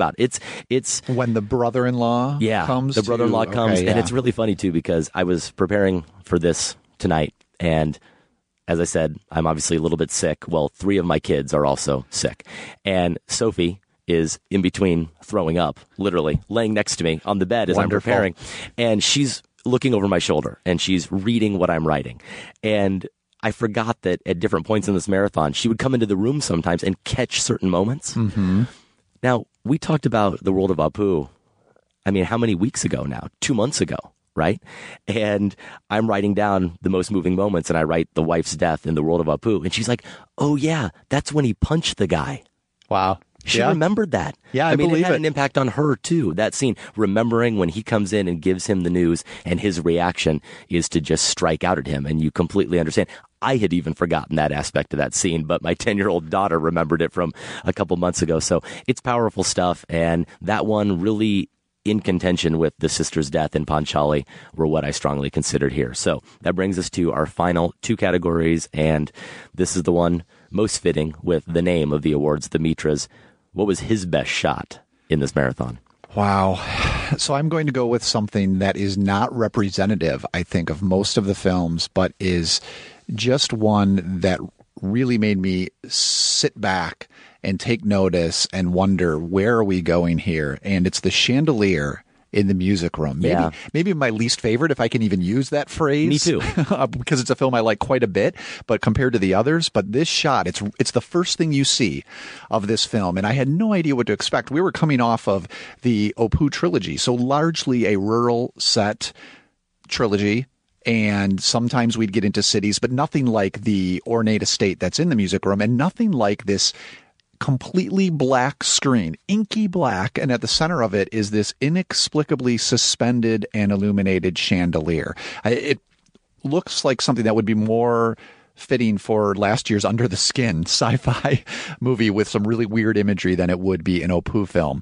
when the brother-in-law comes. The brother-in-law comes, yeah. And it's really funny too because I was preparing for this tonight, and as I said, I'm obviously a little bit sick. Well, 3 of my kids are also sick, and Sophie is in between throwing up, literally laying next to me on the bed as Wonderful. I'm preparing, and she's looking over my shoulder and she's reading what I'm writing, and I forgot that at different points in this marathon, she would come into the room sometimes and catch certain moments. Mm-hmm. Now, we talked about The World of Apu, I mean, how many weeks ago now? 2 months ago, right? And I'm writing down the most moving moments, and I write the wife's death in The World of Apu. And she's like, oh, yeah, that's when he punched the guy. Wow. She remembered that. Yeah, I mean, believe it had it. an impact on her, too. That scene, remembering when he comes in and gives him the news, and his reaction is to just strike out at him, and you completely understand. I had even forgotten that aspect of that scene, but my 10-year-old daughter remembered it from a couple months ago. So it's powerful stuff, and that one really in contention with the sister's death in Panchali were what I strongly considered here. So that brings us to our final 2 categories, and this is the one most fitting with the name of the awards, the Mitras. What was his best shot in this marathon? Wow. So I'm going to go with something that is not representative, I think, of most of the films, but is just one that really made me sit back and take notice and wonder, where are we going here? And it's the chandelier in the music room. Maybe my least favorite, if I can even use that phrase. Me too. Because it's a film I like quite a bit, but compared to the others. But this shot, it's the first thing you see of this film, and I had no idea what to expect. We were coming off of the Apu trilogy, so largely a rural set trilogy. And sometimes we'd get into cities, but nothing like the ornate estate that's in the music room, and nothing like this completely black screen, inky black, and at the center of it is this inexplicably suspended and illuminated chandelier. It looks like something that would be more fitting for last year's Under the Skin sci-fi movie with some really weird imagery than it would be an Apu film.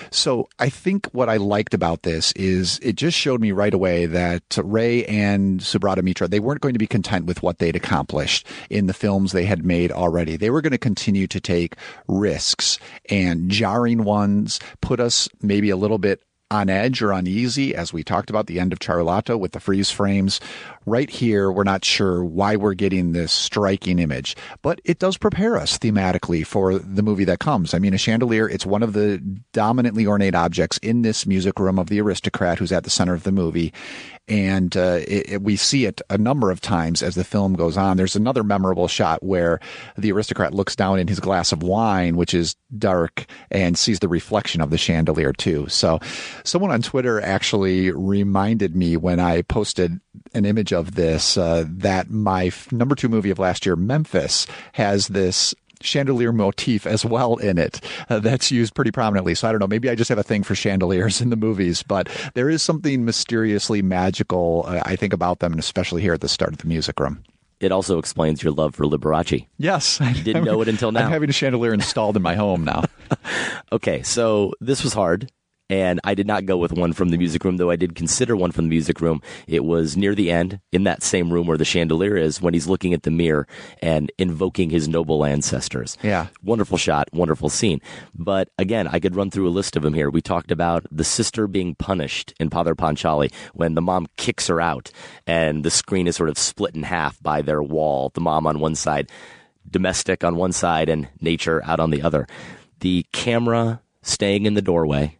So I think what I liked about this is it just showed me right away that Ray and Subrata Mitra, they weren't going to be content with what they'd accomplished in the films they had made already. They were going to continue to take risks, and jarring ones, put us maybe a little bit on edge or uneasy, as we talked about the end of Charlotta with the freeze frames. Right here, we're not sure why we're getting this striking image, but it does prepare us thematically for the movie that comes. I mean, a chandelier, it's one of the dominantly ornate objects in this music room of the aristocrat who's at the center of the movie. And we see it a number of times as the film goes on. There's another memorable shot where the aristocrat looks down in his glass of wine, which is dark, and sees the reflection of the chandelier too. So someone on Twitter actually reminded me when I posted an image of this that my number 2 movie of last year, Memphis, has this chandelier motif as well in it that's used pretty prominently. So I don't know, maybe I just have a thing for chandeliers in the movies, but there is something mysteriously magical, I think, about them, and especially here at the start of the music room. It also explains your love for Liberace. Yes. You didn't know it until now. I'm having a chandelier installed in my home now. Okay, so this was hard. And I did not go with one from the music room, though I did consider one from the music room. It was near the end, in that same room where the chandelier is, when he's looking at the mirror and invoking his noble ancestors. Yeah. Wonderful shot, wonderful scene. But again, I could run through a list of them here. We talked about the sister being punished in Padar Panchali when the mom kicks her out and the screen is sort of split in half by their wall. The mom on one side, domestic on one side, and nature out on the other. The camera staying in the doorway,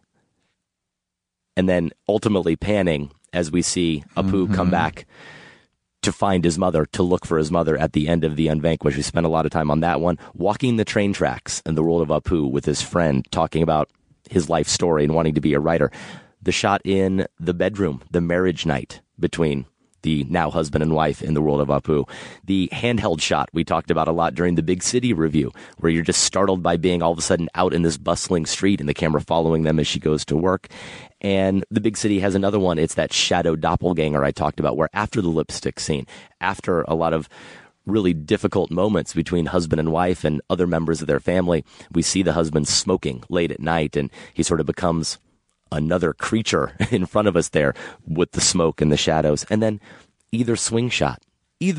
and then ultimately panning as we see Apu come back to find his mother, to look for his mother at the end of The Unvanquished. We spent a lot of time on that one. Walking the train tracks in The World of Apu with his friend, talking about his life story and wanting to be a writer. The shot in the bedroom, the marriage night between the now husband and wife in The World of Apu. The handheld shot we talked about a lot during the Big City review, where you're just startled by being all of a sudden out in this bustling street and the camera following them as she goes to work. And The Big City has another one. It's that shadow doppelganger I talked about, where after the lipstick scene, after a lot of really difficult moments between husband and wife and other members of their family, we see the husband smoking late at night, and he sort of becomes another creature in front of us there with the smoke and the shadows. And then either swing shot in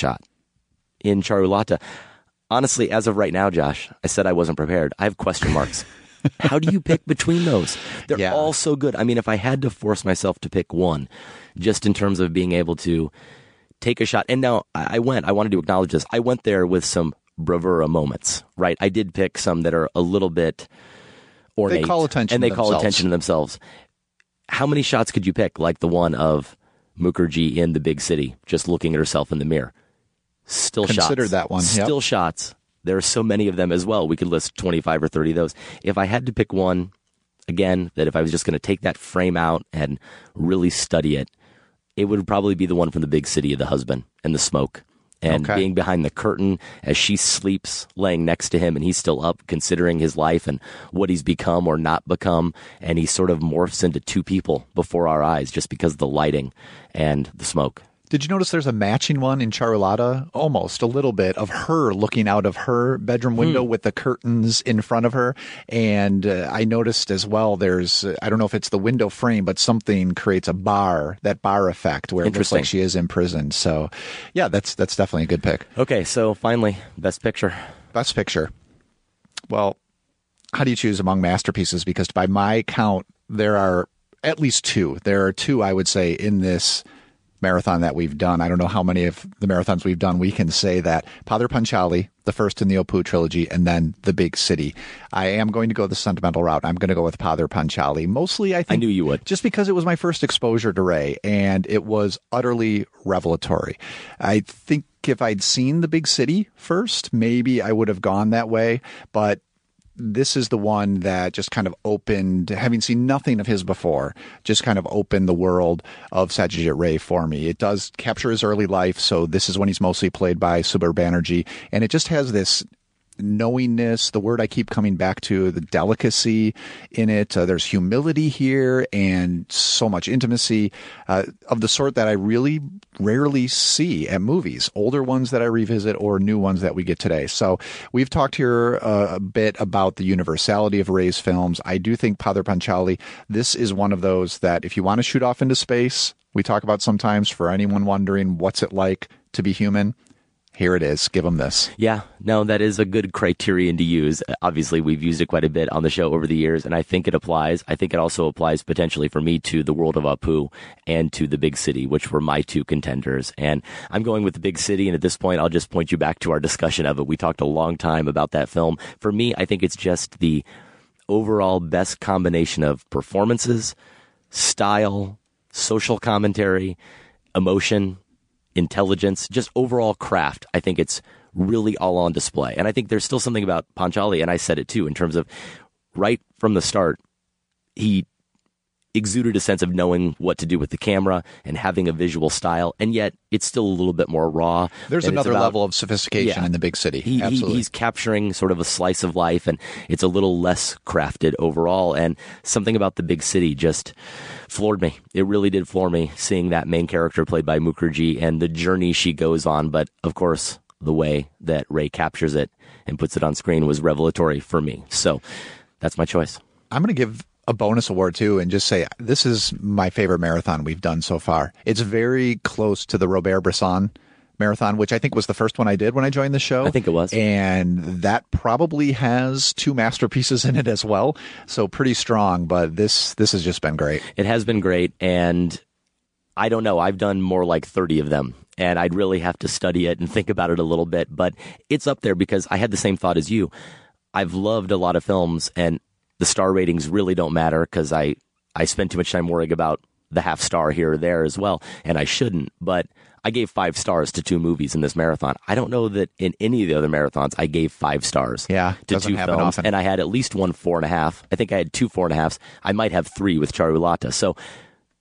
Charulata. Honestly, as of right now, Josh, I said I wasn't prepared. I have question marks. How do you pick between those? They're all so good. I mean, if I had to force myself to pick one, just in terms of being able to take a shot. And now I wanted to acknowledge this. I went there with some bravura moments, right? I did pick some that are a little bit ornate. They call attention to themselves. How many shots could you pick? Like the one of Mukherjee in The Big City, just looking at herself in the mirror. Still shots. Considered that one. Yep. Still shots. There are so many of them as well. We could list 25 or 30 of those. If I had to pick one, again, that if I was just going to take that frame out and really study it, it would probably be the one from The Big City of the husband and the smoke. And being behind the curtain as she sleeps, laying next to him, and he's still up, considering his life and what he's become or not become. And he sort of morphs into two people before our eyes just because of the lighting and the smoke. Did you notice there's a matching one in Charulata? Almost a little bit of her looking out of her bedroom window with the curtains in front of her. And I noticed as well, there's, I don't know if it's the window frame, but something creates that bar effect where it looks like she is imprisoned. So yeah, that's definitely a good pick. Okay. So finally, Best Picture. Best Picture. Well, how do you choose among masterpieces? Because by my count, there are at least two. There are two, I would say, in this marathon that we've done. I don't know how many of the marathons we've done. We can say that Padre Panchali, the first in the Apu trilogy, and then The Big City. I am going to go the sentimental route. I'm going to go with Padre Panchali. Mostly, I think, I knew you would. Just because it was my first exposure to Ray, and it was utterly revelatory. I think if I'd seen The Big City first, maybe I would have gone that way, but this is the one that just kind of opened, having seen nothing of his before, just kind of opened the world of Satyajit Ray for me. It does capture his early life, so this is when he's mostly played by Subir Banerjee, and it just has this knowingness, the word I keep coming back to, the delicacy in it. There's humility here and so much intimacy of the sort that I really rarely see at movies, older ones that I revisit or new ones that we get today. So we've talked here a bit about the universality of Ray's films. I do think Padre Panchali, this is one of those that if you want to shoot off into space, we talk about sometimes for anyone wondering what's it like to be human. Here it is. Give them this. Yeah, no, that is a good criterion to use. Obviously, we've used it quite a bit on the show over the years, and I think it applies. I think it also applies potentially for me to The World of Apu and to The Big City, which were my two contenders. And I'm going with The Big City, and at this point, I'll just point you back to our discussion of it. We talked a long time about that film. For me, I think it's just the overall best combination of performances, style, social commentary, emotion, intelligence, just overall craft. I think it's really all on display. And I think there's still something about Panchali, and I said it too, in terms of right from the start, he exuded a sense of knowing what to do with the camera and having a visual style, and yet it's still a little bit more raw. There's another level of sophistication in The Big City. Absolutely. He's capturing sort of a slice of life, and it's a little less crafted overall. And something about The Big City just floored me. It really did floor me, seeing that main character played by Mukherjee and the journey she goes on. But of course, the way that Ray captures it and puts it on screen was revelatory for me. So that's my choice. I'm going to give a bonus award too and just say this is my favorite marathon we've done so far. It's very close to the Robert Bresson marathon, which I think was the first one I did when I joined the show. I think it was. And that probably has two masterpieces in it as well. So pretty strong, but this has just been great. It has been great, and I don't know. I've done more like 30 of them, and I'd really have to study it and think about it a little bit, but it's up there because I had the same thought as you. I've loved a lot of films, and the star ratings really don't matter because I spend too much time worrying about the half star here or there as well, and I shouldn't. But I gave 5 stars to 2 movies in this marathon. I don't know that in any of the other marathons I gave 5 stars to 2 films, often. And I had at least one 4.5. I think I had 2 4.5s. I might have 3 with Charulata. So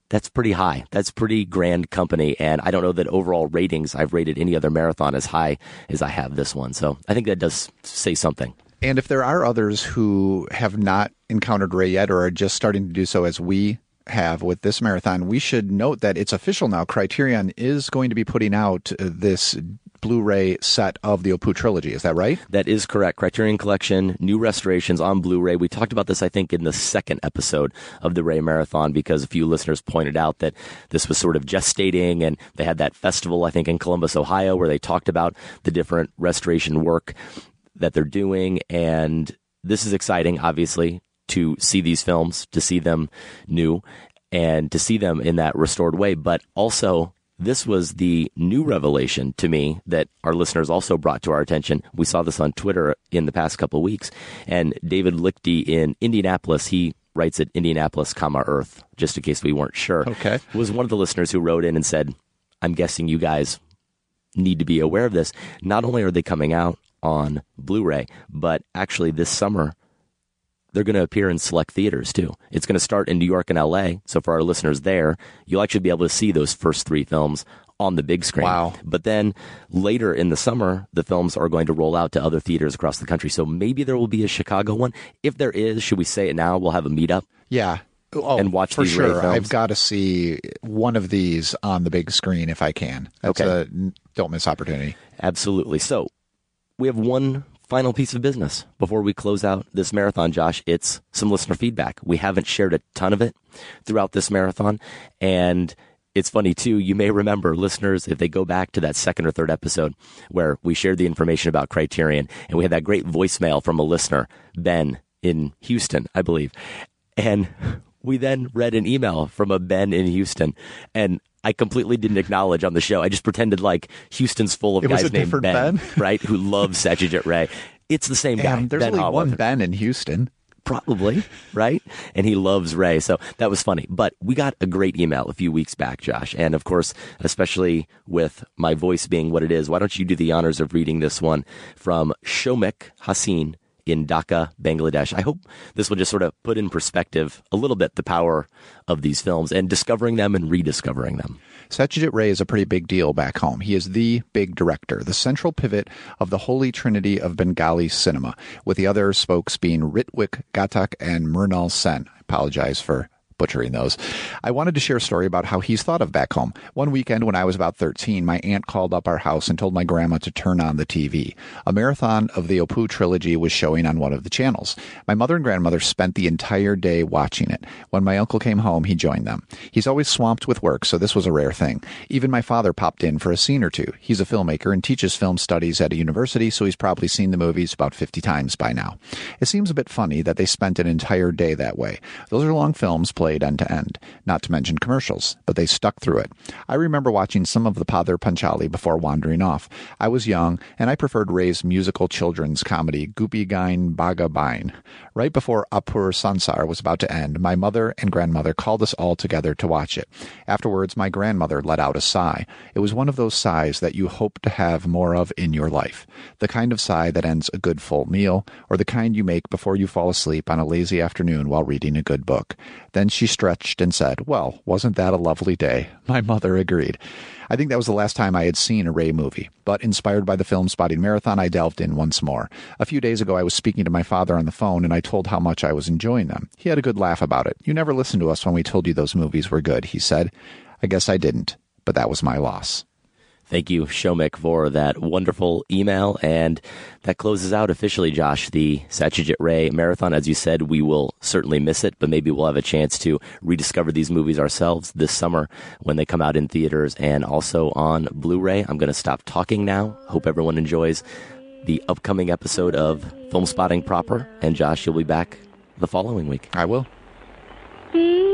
That's pretty high. That's pretty grand company. And I don't know that overall ratings I've rated any other marathon as high as I have this one. So I think that does say something. And if there are others who have not encountered Ray yet or are just starting to do so as we have with this marathon, we should note that it's official now. Criterion is going to be putting out this Blu-ray set of the Apu trilogy. Is that right? That is correct. Criterion Collection, new restorations on Blu-ray. We talked about this, I think, in the second episode of the Ray Marathon because a few listeners pointed out that this was sort of gestating, and they had that festival, I think, in Columbus, Ohio, where they talked about the different restoration work that they're doing. And this is exciting, obviously, to see these films, to see them new, and to see them in that restored way. But also, this was the new revelation to me that our listeners also brought to our attention. We saw this on Twitter in the past couple of weeks. And David Lichty in Indianapolis, he writes at Indianapolis, Earth, just in case we weren't sure. Okay. Was one of the listeners who wrote in and said, I'm guessing you guys need to be aware of this. Not only are they coming out on Blu-ray, but actually this summer, they're going to appear in select theaters, too. It's going to start in New York and L.A., so for our listeners there, you'll actually be able to see those first three films on the big screen. Wow. But then later in the summer, the films are going to roll out to other theaters across the country, so maybe there will be a Chicago one. If there is, should we say it now? We'll have a meetup. Yeah. Oh, and watch for these Ray sure. films. I've got to see one of these on the big screen if I can. That's Okay. a don't miss opportunity. Absolutely. So we have one final piece of business before we close out this marathon, Josh. It's some listener feedback. We haven't shared a ton of it throughout this marathon. And it's funny, too. You may remember, listeners, if they go back to that second or third episode where we shared the information about Criterion, and we had that great voicemail from a listener, Ben in Houston, I believe. And we then read an email from a Ben in Houston, and I completely didn't acknowledge on the show. I just pretended like Houston's full of It was guys a named different Ben, Ben? right, who love Satyajit Ray. It's the same guy. And there's Ben only one Howard. Ben in Houston. Probably, right? And he loves Ray. So that was funny. But we got a great email a few weeks back, Josh. And of course, especially with my voice being what it is, why don't you do the honors of reading this one from Shomik Haseen in Dhaka, Bangladesh. I hope this will just sort of put in perspective a little bit the power of these films and discovering them and rediscovering them. Satyajit Ray is a pretty big deal back home. He is the big director, the central pivot of the holy trinity of Bengali cinema, with the other spokes being Ritwik Ghatak and Mrinal Sen. I apologize for butchering those. I wanted to share a story about how he's thought of back home. One weekend when I was about 13, my aunt called up our house and told my grandma to turn on the TV. A marathon of the Apu trilogy was showing on one of the channels. My mother and grandmother spent the entire day watching it. When my uncle came home, he joined them. He's always swamped with work, so this was a rare thing. Even my father popped in for a scene or two. He's a filmmaker and teaches film studies at a university, so he's probably seen the movies about 50 times by now. It seems a bit funny that they spent an entire day that way. Those are long films played end to end, not to mention commercials, but they stuck through it. I remember watching some of the Padar Panchali before wandering off. I was young, and I preferred Ray's musical children's comedy, Gupi Gain Baga Bain. Right before Apur Sansar was about to end, my mother and grandmother called us all together to watch it. Afterwards, my grandmother let out a sigh. It was one of those sighs that you hope to have more of in your life. The kind of sigh that ends a good full meal, or the kind you make before you fall asleep on a lazy afternoon while reading a good book. Then she stretched and said, "Well, wasn't that a lovely day?" My mother agreed. I think that was the last time I had seen a Ray movie, but inspired by the Film Spotting Marathon, I delved in once more. A few days ago, I was speaking to my father on the phone, and I told how much I was enjoying them. He had a good laugh about it. "You never listened to us when we told you those movies were good," he said. I guess I didn't, but that was my loss. Thank you, Shomik, for that wonderful email. And that closes out officially, Josh, the Satyajit Ray Marathon. As you said, we will certainly miss it, but maybe we'll have a chance to rediscover these movies ourselves this summer when they come out in theaters and also on Blu-ray. I'm going to stop talking now. Hope everyone enjoys the upcoming episode of Film Spotting proper. And Josh, you'll be back the following week. I will. Peace.